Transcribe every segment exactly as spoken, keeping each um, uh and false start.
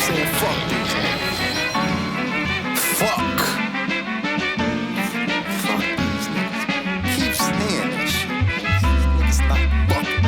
saying fuck these niggas. Fuck. Fuck these niggas. Keep saying that shit. Niggas not fucking.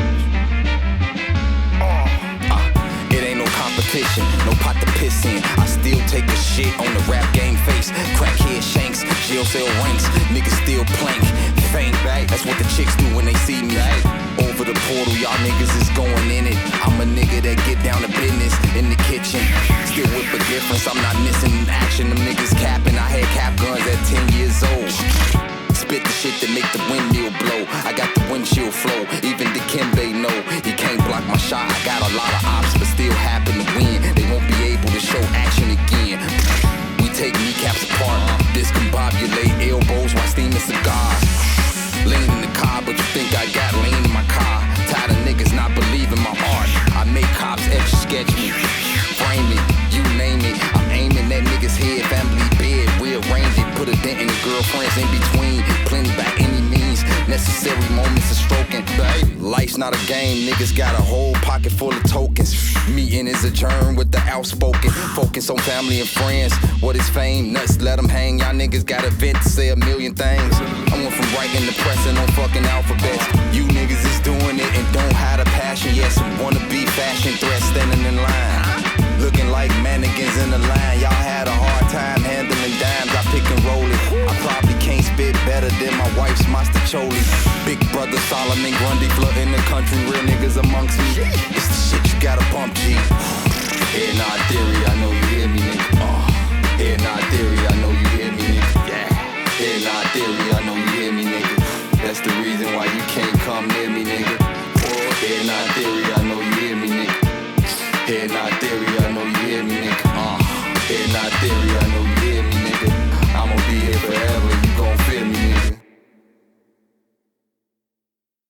Oh. Uh, it ain't no competition, no pot to piss in. I still take a shit on the rap game face. Crackhead shanks, jail cell ranks. Niggas still plank. Fame back, that's what the chicks do when they see me. Over the portal, y'all niggas is going in it. I'm a nigga that get down to business in the kitchen. Still with a difference, I'm not missing action. Them niggas capping, I had cap guns at ten years old. Spit the shit that make the windmill blow. I got the windshield flow, even Dikembe know he can't block my shot. I got a lot of ops, but still happen to win. They won't be able to show action again. We take kneecaps apart, discombobulate elbows while steaming cigars. Lean in the car, but you think I got lean in my car. Tired of niggas not believing my art. I make cops extra sketch me, frame it, you name it. I'm aiming at niggas' head, family bed, rearrange it, put a dent in the girlfriends in between. Plenty by any means, necessary moments of stroking. Life's not a game, niggas got a whole pocket full of tokens. Meeting is adjourned with the outspoken. Focus on family and friends. What is fame? Nuts, let them hang. Y'all niggas got a vent to say a million things. I went from writing to pressing on fucking alphabets. You niggas is doing it and don't have a passion. Yes, wanna be fashion threats standing in line. Looking like mannequins in the line. Y'all had a hard time handling dimes. I pick and roll it. I probably can't spit better than my wife's Master Choli. Big brother Solomon Grundy, flooding the country. Real niggas amongst me. It's the shit you gotta pump, G. Head nod theory, I know you hear me, nigga. Uh, head nod theory, I know you hear me, nigga. Yeah. Head nod theory, I know you hear me, nigga. That's the reason why you can't come near me, nigga. Oh, head nod theory, I know you hear me, nigga. Head nod theory, I know you hear me, nigga. Uh, head nod theory, I know you hear me, nigga. I'm a